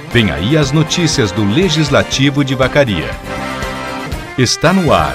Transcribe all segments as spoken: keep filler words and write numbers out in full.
Vem aí as notícias do Legislativo de Vacaria. Está no ar.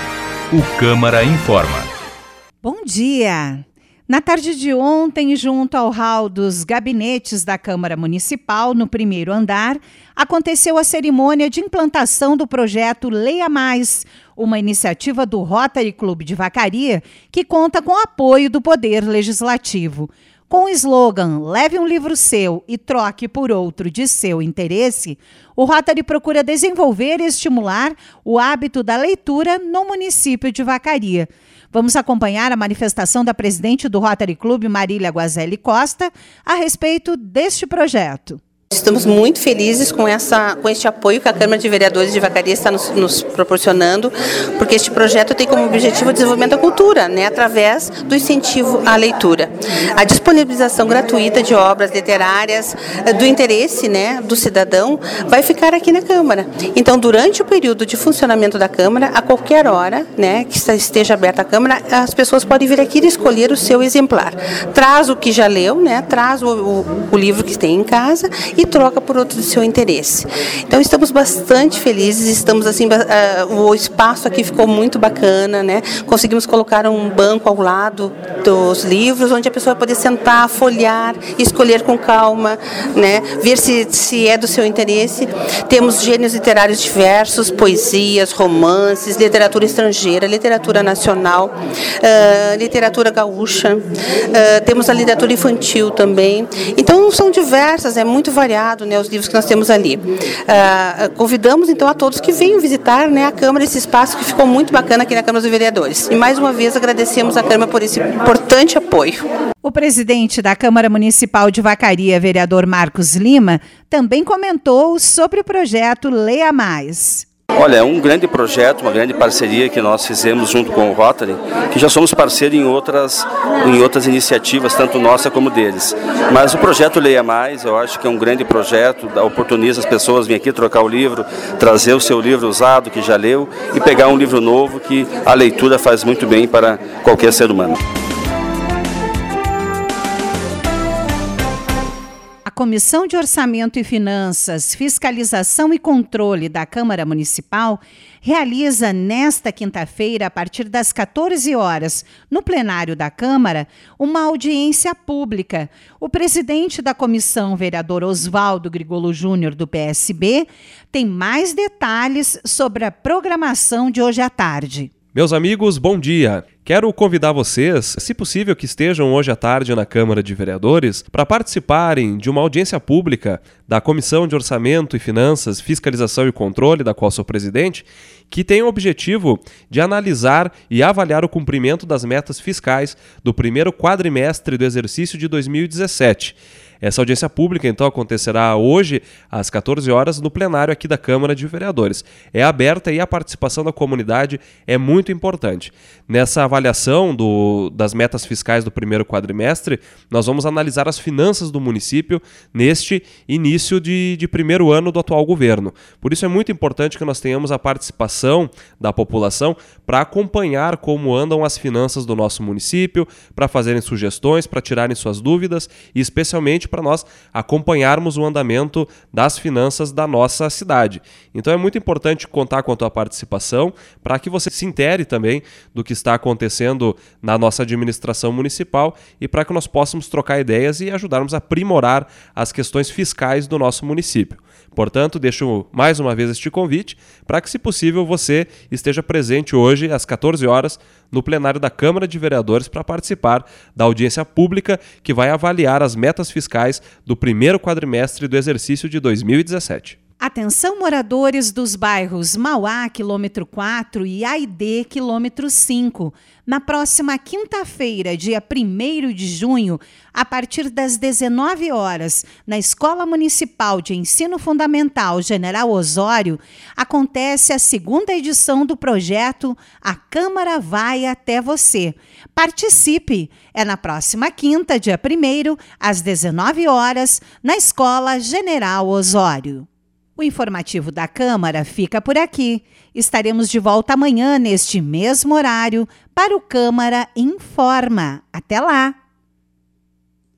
O Câmara Informa. Bom dia! Na tarde de ontem, junto ao hall dos gabinetes da Câmara Municipal, no primeiro andar, aconteceu a cerimônia de implantação do projeto Leia Mais, uma iniciativa do Rotary Clube de Vacaria que conta com o apoio do Poder Legislativo. Com o slogan "Leve um livro seu e troque por outro de seu interesse", o Rotary procura desenvolver e estimular o hábito da leitura no município de Vacaria. Vamos acompanhar a manifestação da presidente do Rotary Clube, Marília Guazelli Costa, a respeito deste projeto. Estamos muito felizes com, essa, com este apoio que a Câmara de Vereadores de Vacaria está nos, nos proporcionando, porque este projeto tem como objetivo o desenvolvimento da cultura, né, através do incentivo à leitura. A disponibilização gratuita de obras literárias do interesse, né, do cidadão vai ficar aqui na Câmara. Então, durante o período de funcionamento da Câmara, a qualquer hora, né, que esteja aberta a Câmara, as pessoas podem vir aqui e escolher o seu exemplar. Traz o que já leu, né, traz o, o, o livro que tem em casa e troca por outro do seu interesse. Então estamos bastante felizes, estamos assim, uh, o espaço aqui ficou muito bacana, né? Conseguimos colocar um banco ao lado dos livros, onde a pessoa vai poder sentar, folhear, escolher com calma, né? Ver se, se é do seu interesse. Temos gêneros literários diversos, poesias, romances, literatura estrangeira, literatura nacional, uh, literatura gaúcha, uh, temos a literatura infantil também. Então são diversas, é muito variado, né, os livros que nós temos ali. Uh, convidamos, então, a todos que venham visitar, né, a Câmara, esse espaço que ficou muito bacana aqui na Câmara dos Vereadores. E, mais uma vez, agradecemos à Câmara por esse importante apoio. O presidente da Câmara Municipal de Vacaria, vereador Marcos Lima, também comentou sobre o projeto Leia Mais. Olha, é um grande projeto, uma grande parceria que nós fizemos junto com o Rotary, que já somos parceiros em outras, em outras iniciativas, tanto nossa como deles. Mas o projeto Leia Mais, eu acho que é um grande projeto, oportuniza as pessoas virem aqui trocar o livro, trazer o seu livro usado que já leu e pegar um livro novo, que a leitura faz muito bem para qualquer ser humano. A Comissão de Orçamento e Finanças, Fiscalização e Controle da Câmara Municipal realiza nesta quinta-feira, a partir das quatorze horas, no plenário da Câmara, uma audiência pública. O presidente da comissão, vereador Oswaldo Grigolo Júnior, do P S B, tem mais detalhes sobre a programação de hoje à tarde. Meus amigos, bom dia! Quero convidar vocês, se possível que estejam hoje à tarde na Câmara de Vereadores, para participarem de uma audiência pública da Comissão de Orçamento e Finanças, Fiscalização e Controle, da qual sou presidente, que tem o objetivo de analisar e avaliar o cumprimento das metas fiscais do primeiro quadrimestre do exercício de dois mil e dezessete. Essa audiência pública, então, acontecerá hoje, às quatorze horas, no plenário aqui da Câmara de Vereadores. É aberta e a participação da comunidade é muito importante. Nessa avaliação do, das metas fiscais do primeiro quadrimestre, nós vamos analisar as finanças do município neste início de, de primeiro ano do atual governo. Por isso é muito importante que nós tenhamos a participação da população para acompanhar como andam as finanças do nosso município, para fazerem sugestões, para tirarem suas dúvidas e, especialmente, para nós acompanharmos o andamento das finanças da nossa cidade. Então é muito importante contar com a tua participação para que você se intere também do que está acontecendo na nossa administração municipal e para que nós possamos trocar ideias e ajudarmos a aprimorar as questões fiscais do nosso município. Portanto, deixo mais uma vez este convite para que, se possível, você esteja presente hoje às quatorze horas no plenário da Câmara de Vereadores para participar da audiência pública que vai avaliar as metas fiscais do primeiro quadrimestre do exercício de dois mil e dezessete. Atenção, moradores dos bairros Mauá, quilômetro quatro, e Aidê, quilômetro cinco. Na próxima quinta-feira, dia primeiro de junho, a partir das dezenove horas, na Escola Municipal de Ensino Fundamental General Osório, acontece a segunda edição do projeto A Câmara Vai Até Você. Participe! É na próxima quinta, dia primeiro, às dezenove horas, na Escola General Osório. O informativo da Câmara fica por aqui. Estaremos de volta amanhã, neste mesmo horário, para o Câmara Informa. Até lá!